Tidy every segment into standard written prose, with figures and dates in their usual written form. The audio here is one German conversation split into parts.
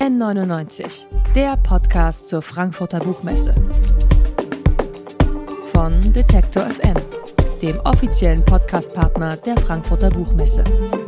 N99, der Podcast zur Frankfurter Buchmesse. Von Detektor FM, dem offiziellen Podcastpartner der Frankfurter Buchmesse.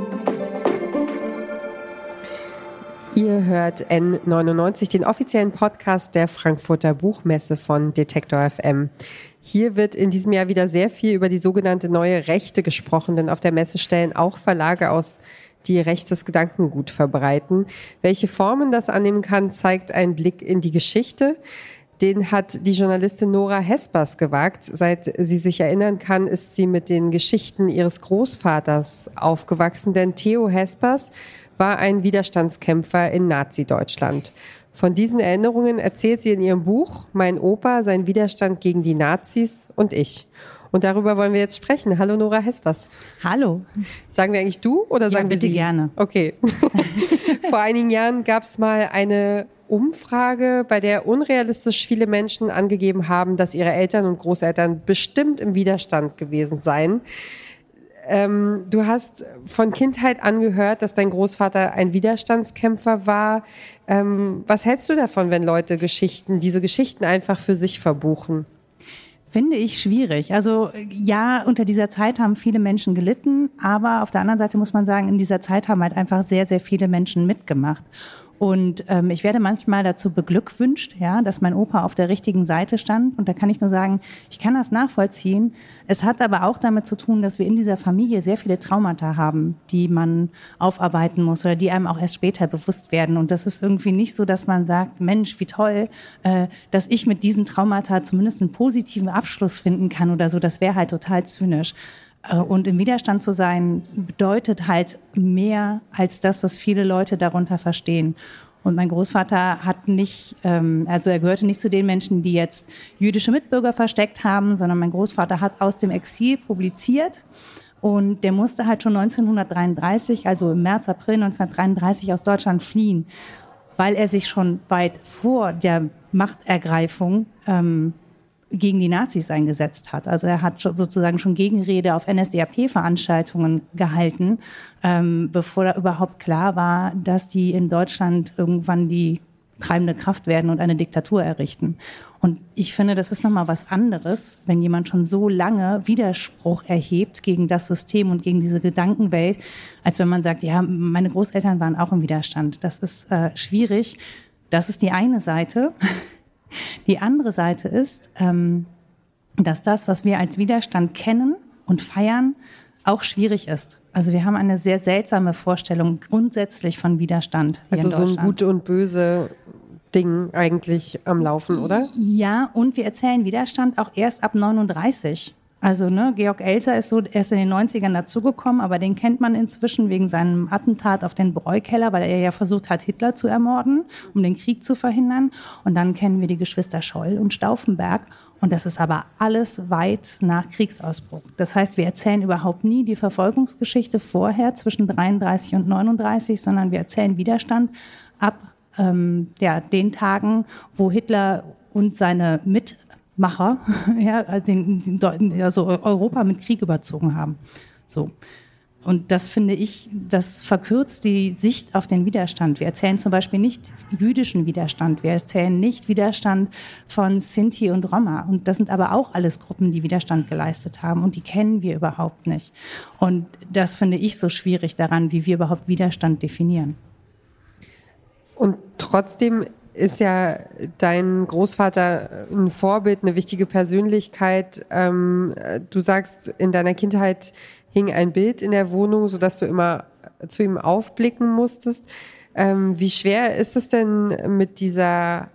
Ihr hört N99, den offiziellen Podcast der Frankfurter Buchmesse von Detektor FM. Hier wird in diesem Jahr wieder sehr viel über die sogenannte neue Rechte gesprochen, denn auf der Messe stellen auch Verlage aus, die rechtes Gedankengut verbreiten. Welche Formen das annehmen kann, zeigt ein Blick in die Geschichte. Den hat die Journalistin Nora Hespers gewagt. Seit sie sich erinnern kann, ist sie mit den Geschichten ihres Großvaters aufgewachsen, denn Theo Hespers war ein Widerstandskämpfer in Nazi-Deutschland. Von diesen Erinnerungen erzählt sie in ihrem Buch Mein Opa, sein Widerstand gegen die Nazis und ich. Und darüber wollen wir jetzt sprechen. Hallo Nora Hespers. Hallo. Sagen wir eigentlich du oder sagen wir bitte Sie? Gerne. Okay. Vor einigen Jahren gab es mal eine Umfrage, bei der unrealistisch viele Menschen angegeben haben, dass ihre Eltern und Großeltern bestimmt im Widerstand gewesen seien. Du hast von Kindheit an gehört, dass dein Großvater ein Widerstandskämpfer war. Was hältst du davon, wenn Leute diese Geschichten einfach für sich verbuchen? Finde ich schwierig. Also ja, unter dieser Zeit haben viele Menschen gelitten, aber auf der anderen Seite muss man sagen, in dieser Zeit haben halt einfach sehr, sehr viele Menschen mitgemacht. Und ich werde manchmal dazu beglückwünscht, ja, dass mein Opa auf der richtigen Seite stand. Und da kann ich nur sagen, ich kann das nachvollziehen. Es hat aber auch damit zu tun, dass wir in dieser Familie sehr viele Traumata haben, die man aufarbeiten muss oder die einem auch erst später bewusst werden. Und das ist irgendwie nicht so, dass man sagt, Mensch, wie toll, dass ich mit diesen Traumata zumindest einen positiven Abschluss finden kann oder so. Das wäre halt total zynisch. Und im Widerstand zu sein, bedeutet halt mehr als das, was viele Leute darunter verstehen. Und mein Großvater hat nicht, er gehörte nicht zu den Menschen, die jetzt jüdische Mitbürger versteckt haben, sondern mein Großvater hat aus dem Exil publiziert. Und der musste halt schon 1933, also im März, April 1933 aus Deutschland fliehen, weil er sich schon weit vor der Machtergreifung gegen die Nazis eingesetzt hat. Also er hat sozusagen schon Gegenrede auf NSDAP-Veranstaltungen gehalten, bevor da überhaupt klar war, dass die in Deutschland irgendwann die treibende Kraft werden und eine Diktatur errichten. Und ich finde, das ist nochmal was anderes, wenn jemand schon so lange Widerspruch erhebt gegen das System und gegen diese Gedankenwelt, als wenn man sagt, ja, meine Großeltern waren auch im Widerstand. Das ist schwierig. Das ist die eine Seite. Die andere Seite ist, dass das, was wir als Widerstand kennen und feiern, auch schwierig ist. Also wir haben eine sehr seltsame Vorstellung grundsätzlich von Widerstand hier in Deutschland. Also so ein Gut und Böse Ding eigentlich am Laufen, oder? Ja, und wir erzählen Widerstand auch erst ab 39. Also Georg Elser ist so erst in den 90ern dazugekommen, aber den kennt man inzwischen wegen seinem Attentat auf den Bräukeller, weil er ja versucht hat, Hitler zu ermorden, um den Krieg zu verhindern. Und dann kennen wir die Geschwister Scholl und Stauffenberg. Und das ist aber alles weit nach Kriegsausbruch. Das heißt, wir erzählen überhaupt nie die Verfolgungsgeschichte vorher zwischen 33 und 39, sondern wir erzählen Widerstand ab den Tagen, wo Hitler und seine Mitmacher also Europa mit Krieg überzogen haben. So. Und das finde ich, das verkürzt die Sicht auf den Widerstand. Wir erzählen zum Beispiel nicht jüdischen Widerstand. Wir erzählen nicht Widerstand von Sinti und Roma. Und das sind aber auch alles Gruppen, die Widerstand geleistet haben. Und die kennen wir überhaupt nicht. Und das finde ich so schwierig daran, wie wir überhaupt Widerstand definieren. Und trotzdem ist ja dein Großvater ein Vorbild, eine wichtige Persönlichkeit. Du sagst, in deiner Kindheit hing ein Bild in der Wohnung, sodass du immer zu ihm aufblicken musstest. Wie schwer ist es denn mit dieser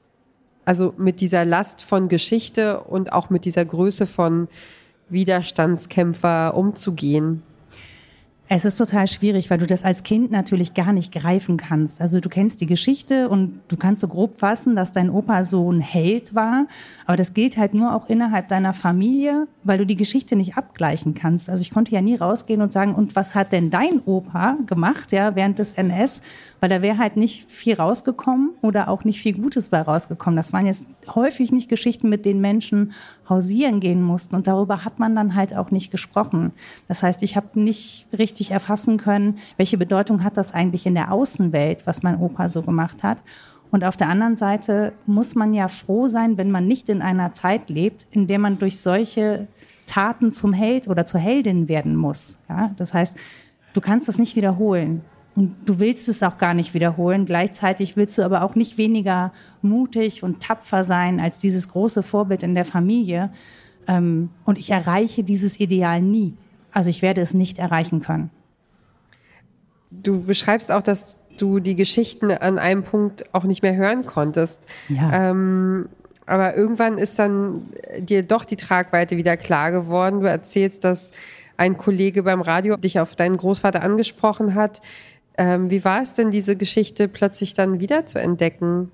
Last von Geschichte und auch mit dieser Größe von Widerstandskämpfer umzugehen? Es ist total schwierig, weil du das als Kind natürlich gar nicht greifen kannst. Also du kennst die Geschichte und du kannst so grob fassen, dass dein Opa so ein Held war. Aber das gilt halt nur auch innerhalb deiner Familie, weil du die Geschichte nicht abgleichen kannst. Also ich konnte ja nie rausgehen und sagen, und was hat denn dein Opa gemacht, ja, während des NS? Weil da wäre halt nicht viel rausgekommen oder auch nicht viel Gutes bei rausgekommen. Das waren jetzt häufig nicht Geschichten, mit denen Menschen hausieren gehen mussten. Und darüber hat man dann halt auch nicht gesprochen. Das heißt, ich habe nicht richtig richtig erfassen können, welche Bedeutung hat das eigentlich in der Außenwelt, was mein Opa so gemacht hat. Und auf der anderen Seite muss man ja froh sein, wenn man nicht in einer Zeit lebt, in der man durch solche Taten zum Held oder zur Heldin werden muss. Ja? Das heißt, du kannst das nicht wiederholen. Und du willst es auch gar nicht wiederholen. Gleichzeitig willst du aber auch nicht weniger mutig und tapfer sein als dieses große Vorbild in der Familie. Und ich erreiche dieses Ideal nie. Also ich werde es nicht erreichen können. Du beschreibst auch, dass du die Geschichten an einem Punkt auch nicht mehr hören konntest. Ja. Aber irgendwann ist dann dir doch die Tragweite wieder klar geworden. Du erzählst, dass ein Kollege beim Radio dich auf deinen Großvater angesprochen hat. Wie war es denn, diese Geschichte plötzlich dann wieder zu entdecken?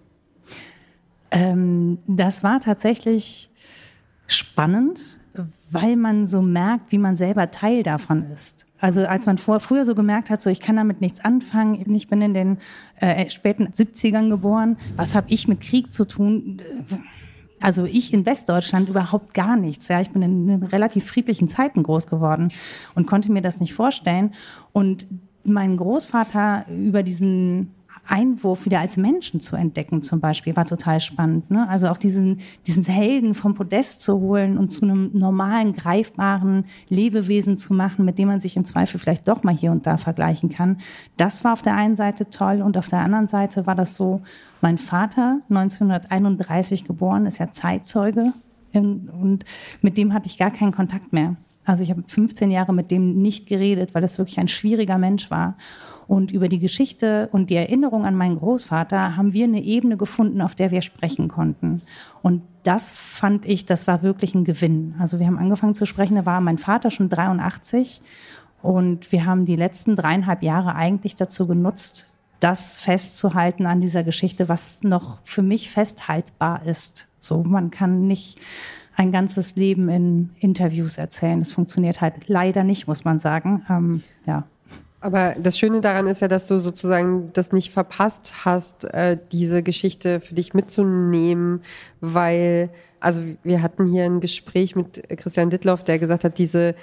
Das war tatsächlich spannend, weil man so merkt, wie man selber Teil davon ist. Also als man früher so gemerkt hat, so ich kann damit nichts anfangen, ich bin in den späten 70ern geboren, was habe ich mit Krieg zu tun? Also ich in Westdeutschland überhaupt gar nichts. Ja, ich bin in relativ friedlichen Zeiten groß geworden und konnte mir das nicht vorstellen. Und mein Großvater über diesen Einwurf wieder als Menschen zu entdecken zum Beispiel, war total spannend. Ne? Also auch diesen Helden vom Podest zu holen und zu einem normalen, greifbaren Lebewesen zu machen, mit dem man sich im Zweifel vielleicht doch mal hier und da vergleichen kann. Das war auf der einen Seite toll und auf der anderen Seite war das so, mein Vater, 1931 geboren, ist ja Zeitzeuge und mit dem hatte ich gar keinen Kontakt mehr. Also ich habe 15 Jahre mit dem nicht geredet, weil das wirklich ein schwieriger Mensch war. Und über die Geschichte und die Erinnerung an meinen Großvater haben wir eine Ebene gefunden, auf der wir sprechen konnten. Und das fand ich, das war wirklich ein Gewinn. Also wir haben angefangen zu sprechen, da war mein Vater schon 83. Und wir haben die letzten 3,5 Jahre eigentlich dazu genutzt, das festzuhalten an dieser Geschichte, was noch für mich festhaltbar ist. So, man kann nicht ein ganzes Leben in Interviews erzählen. Das funktioniert halt leider nicht, muss man sagen. Ja. Aber das Schöne daran ist ja, dass du sozusagen das nicht verpasst hast, diese Geschichte für dich mitzunehmen, weil, also wir hatten hier ein Gespräch mit Christian Dittloff, der gesagt hat,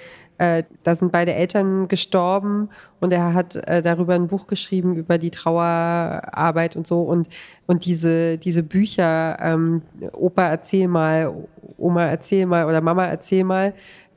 da sind beide Eltern gestorben und er hat darüber ein Buch geschrieben, über die Trauerarbeit und so und diese Bücher, Opa erzähl mal, Oma erzähl mal oder Mama erzähl mal,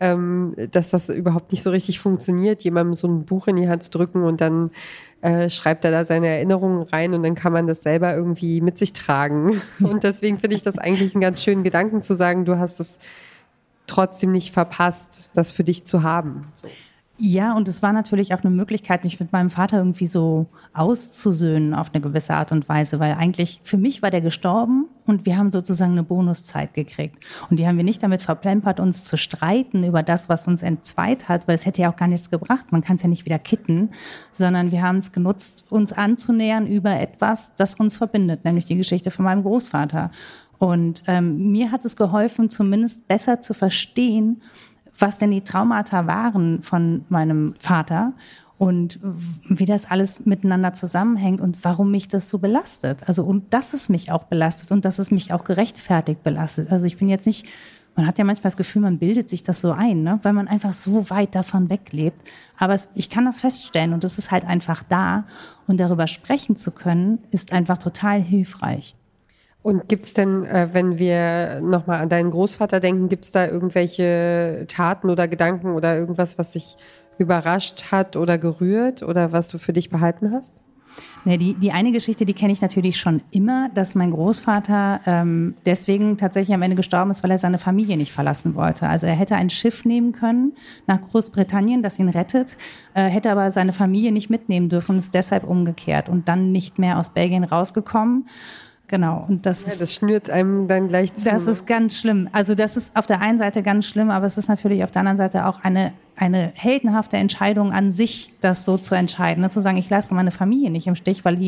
dass das überhaupt nicht so richtig funktioniert, jemandem so ein Buch in die Hand zu drücken und dann schreibt er da seine Erinnerungen rein und dann kann man das selber irgendwie mit sich tragen. Und deswegen finde ich das eigentlich einen ganz schönen Gedanken zu sagen, du hast es trotzdem nicht verpasst, das für dich zu haben. So. Ja, und es war natürlich auch eine Möglichkeit, mich mit meinem Vater irgendwie so auszusöhnen auf eine gewisse Art und Weise, weil eigentlich für mich war der gestorben und wir haben sozusagen eine Bonuszeit gekriegt. Und die haben wir nicht damit verplempert, uns zu streiten über das, was uns entzweit hat, weil es hätte ja auch gar nichts gebracht, man kann es ja nicht wieder kitten, sondern wir haben es genutzt, uns anzunähern über etwas, das uns verbindet, nämlich die Geschichte von meinem Großvater. Und mir hat es geholfen, zumindest besser zu verstehen, was denn die Traumata waren von meinem Vater und wie das alles miteinander zusammenhängt und warum mich das so belastet. Also und dass es mich auch belastet und dass es mich auch gerechtfertigt belastet. Also ich bin jetzt nicht, man hat ja manchmal das Gefühl, man bildet sich das so ein, ne? Weil man einfach so weit davon weglebt. Aber ich kann das feststellen und es ist halt einfach da. Und darüber sprechen zu können, ist einfach total hilfreich. Und gibt's denn, wenn wir nochmal an deinen Großvater denken, gibt's da irgendwelche Taten oder Gedanken oder irgendwas, was dich überrascht hat oder gerührt oder was du für dich behalten hast? Ne, die eine Geschichte, die kenne ich natürlich schon immer, dass mein Großvater deswegen tatsächlich am Ende gestorben ist, weil er seine Familie nicht verlassen wollte. Also er hätte ein Schiff nehmen können nach Großbritannien, das ihn rettet, hätte aber seine Familie nicht mitnehmen dürfen und ist deshalb umgekehrt und dann nicht mehr aus Belgien rausgekommen. Genau. Und das schnürt einem dann gleich zu. Das ist ganz schlimm. Also das ist auf der einen Seite ganz schlimm, aber es ist natürlich auf der anderen Seite auch eine heldenhafte Entscheidung an sich, das so zu entscheiden. Ne? Zu sagen, ich lasse meine Familie nicht im Stich, weil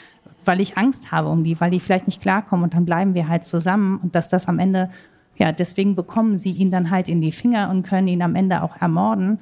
ich Angst habe um die, weil die vielleicht nicht klarkommen und dann bleiben wir halt zusammen und dass das am Ende, ja, deswegen bekommen sie ihn dann halt in die Finger und können ihn am Ende auch ermorden.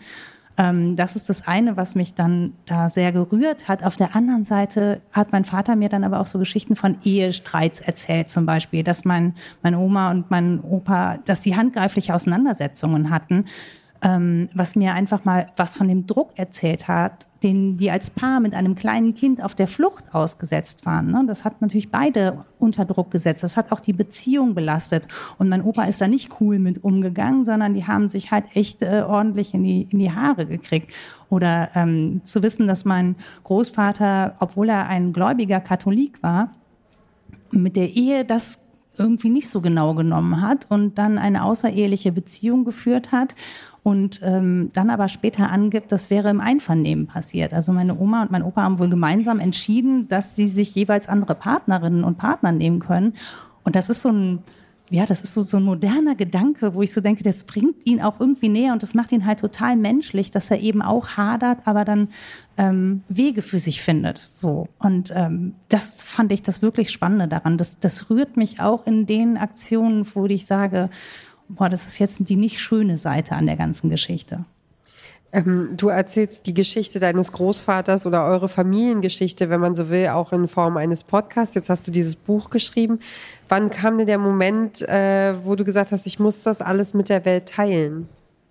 Das ist das eine, was mich dann da sehr gerührt hat. Auf der anderen Seite hat mein Vater mir dann aber auch so Geschichten von Ehestreits erzählt, zum Beispiel, dass meine Oma und mein Opa, dass sie handgreifliche Auseinandersetzungen hatten, was mir einfach mal was von dem Druck erzählt hat, den die als Paar mit einem kleinen Kind auf der Flucht ausgesetzt waren. Ne? Das hat natürlich beide unter Druck gesetzt. Das hat auch die Beziehung belastet. Und mein Opa ist da nicht cool mit umgegangen, sondern die haben sich halt echt ordentlich in die Haare gekriegt. Oder zu wissen, dass mein Großvater, obwohl er ein gläubiger Katholik war, mit der Ehe das irgendwie nicht so genau genommen hat und dann eine außereheliche Beziehung geführt hat und dann aber später angibt, das wäre im Einvernehmen passiert. Also meine Oma und mein Opa haben wohl gemeinsam entschieden, dass sie sich jeweils andere Partnerinnen und Partner nehmen können. Und das ist so ein moderner Gedanke, wo ich so denke, das bringt ihn auch irgendwie näher und das macht ihn halt total menschlich, dass er eben auch hadert, aber dann Wege für sich findet. So. Und das fand ich das wirklich Spannende daran. Das rührt mich auch in den Aktionen, wo ich sage, boah, das ist jetzt die nicht schöne Seite an der ganzen Geschichte. Du erzählst die Geschichte deines Großvaters oder eure Familiengeschichte, wenn man so will, auch in Form eines Podcasts. Jetzt hast du dieses Buch geschrieben. Wann kam denn der Moment, wo du gesagt hast, ich muss das alles mit der Welt teilen?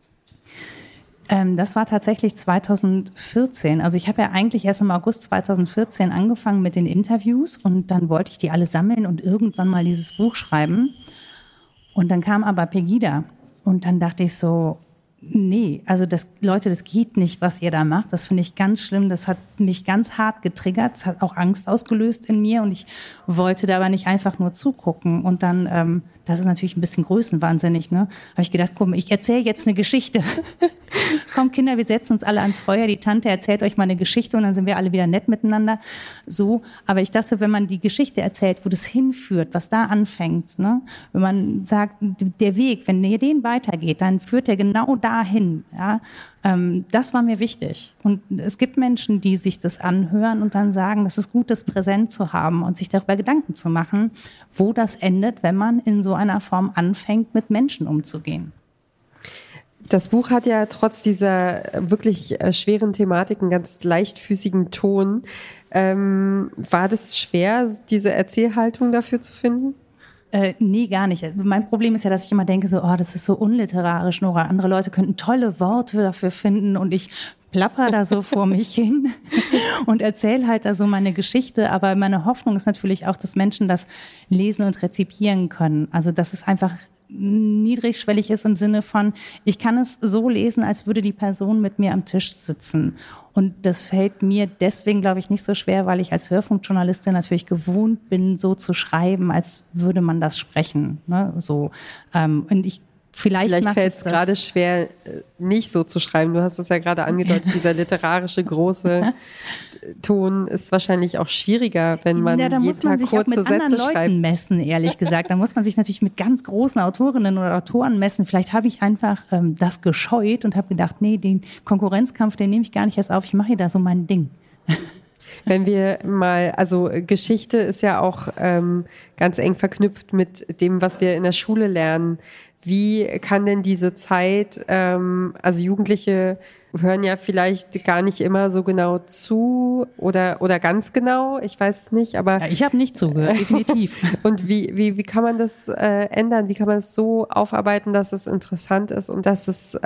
Das war tatsächlich 2014. Also ich habe ja eigentlich erst im August 2014 angefangen mit den Interviews und dann wollte ich die alle sammeln und irgendwann mal dieses Buch schreiben. Und dann kam aber Pegida und dann dachte ich so, nee, also das geht nicht, was ihr da macht. Das finde ich ganz schlimm. Das hat mich ganz hart getriggert. Es hat auch Angst ausgelöst in mir und ich wollte da aber nicht einfach nur zugucken. Und dann, das ist natürlich ein bisschen größenwahnsinnig, ne? Habe ich gedacht, komm, ich erzähle jetzt eine Geschichte. Komm, Kinder, wir setzen uns alle ans Feuer. Die Tante erzählt euch mal eine Geschichte und dann sind wir alle wieder nett miteinander. So, aber ich dachte, wenn man die Geschichte erzählt, wo das hinführt, was da anfängt, ne? Wenn man sagt, der Weg, wenn ihr den weitergeht, dann führt er genau dahin. Ja? Das war mir wichtig. Und es gibt Menschen, die sich das anhören und dann sagen, das ist gut, das präsent zu haben und sich darüber Gedanken zu machen, wo das endet, wenn man in so einer Form anfängt, mit Menschen umzugehen. Das Buch hat ja trotz dieser wirklich schweren Thematik einen ganz leichtfüßigen Ton. War das schwer, diese Erzählhaltung dafür zu finden? Nee, gar nicht. Mein Problem ist ja, dass ich immer denke, so, oh, das ist so unliterarisch, Nora. Andere Leute könnten tolle Worte dafür finden und ich plapper da so vor mich hin und erzähle halt da so meine Geschichte. Aber meine Hoffnung ist natürlich auch, dass Menschen das lesen und rezipieren können. Also, dass es einfach niedrigschwellig ist im Sinne von, ich kann es so lesen, als würde die Person mit mir am Tisch sitzen. Und das fällt mir deswegen, glaube ich, nicht so schwer, weil ich als Hörfunkjournalistin natürlich gewohnt bin, so zu schreiben, als würde man das sprechen. Ne? So, und Vielleicht fällt es gerade schwer, nicht so zu schreiben. Du hast es ja gerade angedeutet, dieser literarische große Ton ist wahrscheinlich auch schwieriger, wenn man jeden Tag kurze Sätze schreibt. Da muss man sich auch mit anderen Leuten messen, ehrlich gesagt. Da muss man sich natürlich mit ganz großen Autorinnen oder Autoren messen. Vielleicht habe ich einfach das gescheut und habe gedacht, nee, den Konkurrenzkampf, den nehme ich gar nicht erst auf. Ich mache hier da so mein Ding. Wenn wir mal, also Geschichte ist ja auch ganz eng verknüpft mit dem, was wir in der Schule lernen. Wie kann denn diese Zeit, also Jugendliche hören ja vielleicht gar nicht immer so genau zu oder ganz genau, ich weiß es nicht, aber... Ja, ich habe nicht zugehört, definitiv. Und wie kann man das ändern? Wie kann man es so aufarbeiten, dass es interessant ist und dass es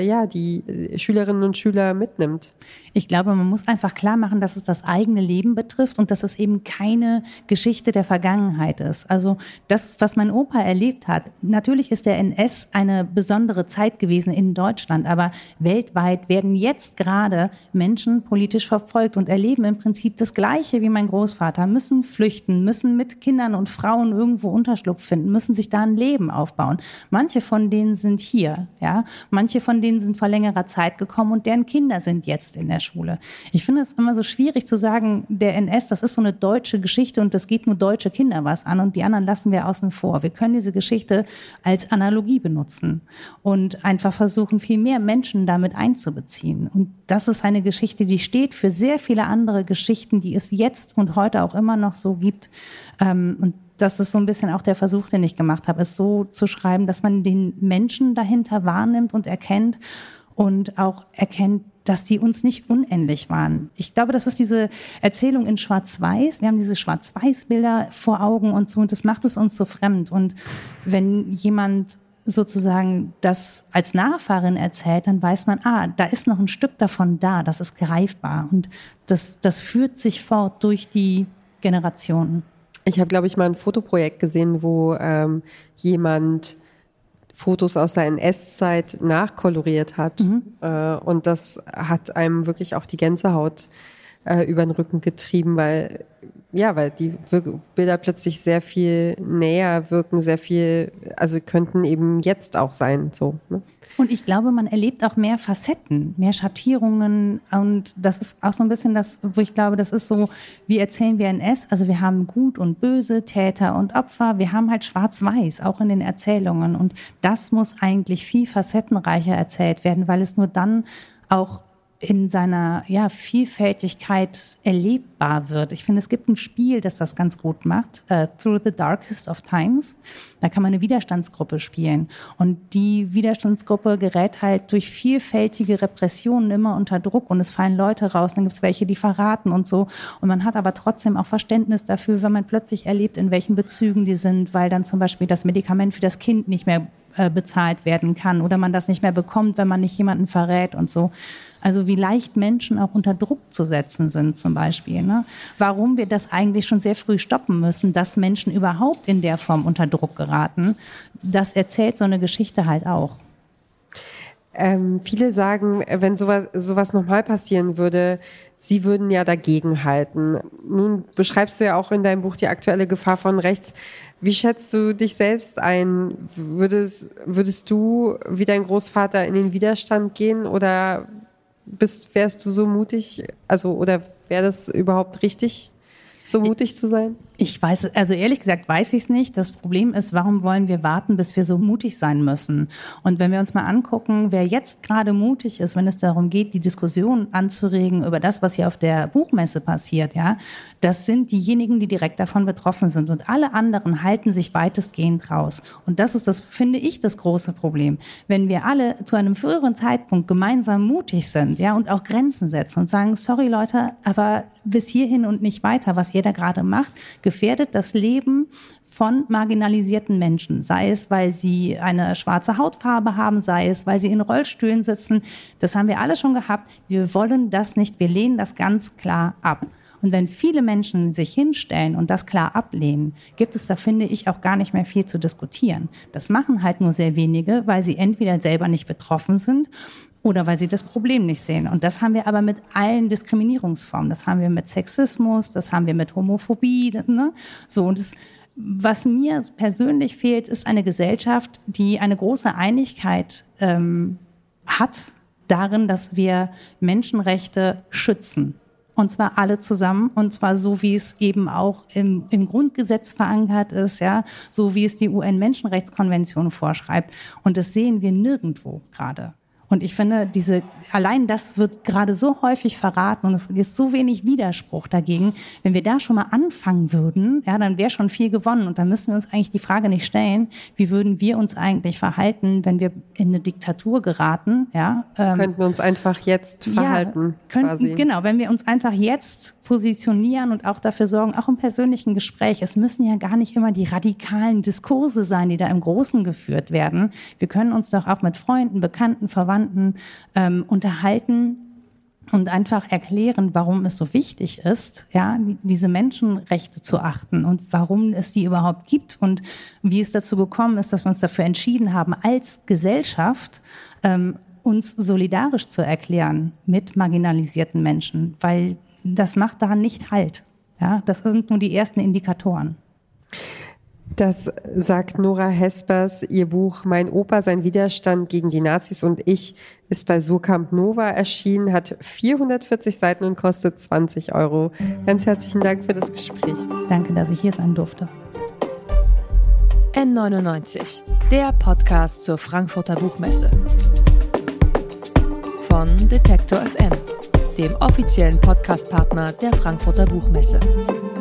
die Schülerinnen und Schüler mitnimmt? Ich glaube, man muss einfach klar machen, dass es das eigene Leben betrifft und dass es eben keine Geschichte der Vergangenheit ist. Also das, was mein Opa erlebt hat, natürlich ist der NS eine besondere Zeit gewesen in Deutschland, aber weltweit werden jetzt gerade Menschen politisch verfolgt und erleben im Prinzip das Gleiche wie mein Großvater, müssen flüchten, müssen mit Kindern und Frauen irgendwo Unterschlupf finden, müssen sich da ein Leben aufbauen. Manche von denen sind hier, ja, manche von denen sind vor längerer Zeit gekommen und deren Kinder sind jetzt in der Schule. Ich finde es immer so schwierig zu sagen, der NS, das ist so eine deutsche Geschichte und das geht nur deutsche Kinder was an und die anderen lassen wir außen vor. Wir können diese Geschichte als Analogie benutzen und einfach versuchen, viel mehr Menschen damit einzubeziehen. Und das ist eine Geschichte, die steht für sehr viele andere Geschichten, die es jetzt und heute auch immer noch so gibt. Und das ist so ein bisschen auch der Versuch, den ich gemacht habe, es so zu schreiben, dass man den Menschen dahinter wahrnimmt und erkennt und auch erkennt, dass die uns nicht unähnlich waren. Ich glaube, das ist diese Erzählung in Schwarz-Weiß. Wir haben diese Schwarz-Weiß-Bilder vor Augen und so, und das macht es uns so fremd. Und wenn jemand sozusagen das als Nachfahrin erzählt, dann weiß man, da ist noch ein Stück davon da, das ist greifbar und das führt sich fort durch die Generationen. Ich habe, glaube ich, mal ein Fotoprojekt gesehen, wo jemand Fotos aus der NS-Zeit nachkoloriert hat. Und das hat einem wirklich auch die Gänsehaut über den Rücken getrieben, weil die Bilder plötzlich sehr viel näher wirken, also könnten eben jetzt auch sein, so. Ne? Und ich glaube, man erlebt auch mehr Facetten, mehr Schattierungen und das ist auch so ein bisschen das, wo ich glaube, das ist so, wie erzählen wir NS, also wir haben Gut und Böse, Täter und Opfer, wir haben halt Schwarz-Weiß, auch in den Erzählungen und das muss eigentlich viel facettenreicher erzählt werden, weil es nur dann auch in seiner Vielfältigkeit erlebbar wird. Ich finde, es gibt ein Spiel, das das ganz gut macht, Through the Darkest of Times. Da kann man eine Widerstandsgruppe spielen. Und die Widerstandsgruppe gerät halt durch vielfältige Repressionen immer unter Druck und es fallen Leute raus, dann gibt es welche, die verraten und so. Und man hat aber trotzdem auch Verständnis dafür, wenn man plötzlich erlebt, in welchen Bezügen die sind, weil dann zum Beispiel das Medikament für das Kind nicht mehr bezahlt werden kann oder man das nicht mehr bekommt, wenn man nicht jemanden verrät und so. Also wie leicht Menschen auch unter Druck zu setzen sind zum Beispiel. Ne? Warum wir das eigentlich schon sehr früh stoppen müssen, dass Menschen überhaupt in der Form unter Druck geraten, das erzählt so eine Geschichte halt auch. Viele sagen, wenn sowas nochmal passieren würde, sie würden ja dagegenhalten. Nun beschreibst du ja auch in deinem Buch die aktuelle Gefahr von rechts. Wie schätzt du dich selbst ein? Würdest du wie dein Großvater in den Widerstand gehen oder wärst du so mutig? Oder wäre das überhaupt richtig, so mutig zu sein? Ich weiß, also ehrlich gesagt weiß ich es nicht. Das Problem ist, warum wollen wir warten, bis wir so mutig sein müssen? Und wenn wir uns mal angucken, wer jetzt gerade mutig ist, wenn es darum geht, die Diskussion anzuregen über das, was hier auf der Buchmesse passiert, ja, das sind diejenigen, die direkt davon betroffen sind. Und alle anderen halten sich weitestgehend raus. Und das ist finde ich, das große Problem. Wenn wir alle zu einem früheren Zeitpunkt gemeinsam mutig sind, ja, und auch Grenzen setzen und sagen, sorry Leute, aber bis hierhin und nicht weiter, was ihr da gerade macht, gefährdet das Leben von marginalisierten Menschen, sei es, weil sie eine schwarze Hautfarbe haben, sei es, weil sie in Rollstühlen sitzen. Das haben wir alle schon gehabt. Wir wollen das nicht, wir lehnen das ganz klar ab. Und wenn viele Menschen sich hinstellen und das klar ablehnen, gibt es da, finde ich, auch gar nicht mehr viel zu diskutieren. Das machen halt nur sehr wenige, weil sie entweder selber nicht betroffen sind oder weil sie das Problem nicht sehen. Und das haben wir aber mit allen Diskriminierungsformen. Das haben wir mit Sexismus, das haben wir mit Homophobie. Ne? So, und was mir persönlich fehlt, ist eine Gesellschaft, die eine große Einigkeit hat darin, dass wir Menschenrechte schützen. Und zwar alle zusammen, und zwar so, wie es eben auch im Grundgesetz verankert ist, ja, so wie es die UN-Menschenrechtskonvention vorschreibt. Und das sehen wir nirgendwo gerade. Und ich finde, allein das wird gerade so häufig verraten und es ist so wenig Widerspruch dagegen. Wenn wir da schon mal anfangen würden, ja, dann wäre schon viel gewonnen. Und dann müssen wir uns eigentlich die Frage nicht stellen, wie würden wir uns eigentlich verhalten, wenn wir in eine Diktatur geraten? Ja, könnten wir uns einfach jetzt verhalten, quasi. Genau, wenn wir uns einfach jetzt positionieren und auch dafür sorgen, auch im persönlichen Gespräch. Es müssen ja gar nicht immer die radikalen Diskurse sein, die da im Großen geführt werden. Wir können uns doch auch mit Freunden, Bekannten, Verwandten unterhalten und einfach erklären, warum es so wichtig ist, ja, diese Menschenrechte zu achten und warum es die überhaupt gibt und wie es dazu gekommen ist, dass wir uns dafür entschieden haben, als Gesellschaft uns solidarisch zu erklären mit marginalisierten Menschen, weil das macht daran nicht Halt. Ja, das sind nur die ersten Indikatoren. Das sagt Nora Hespers. Ihr Buch Mein Opa, sein Widerstand gegen die Nazis und ich ist bei Suhrkamp Nova erschienen, hat 440 Seiten und kostet 20 €. Ganz herzlichen Dank für das Gespräch. Danke, dass ich hier sein durfte. N99, der Podcast zur Frankfurter Buchmesse. Von Detektor FM, dem offiziellen Podcastpartner der Frankfurter Buchmesse.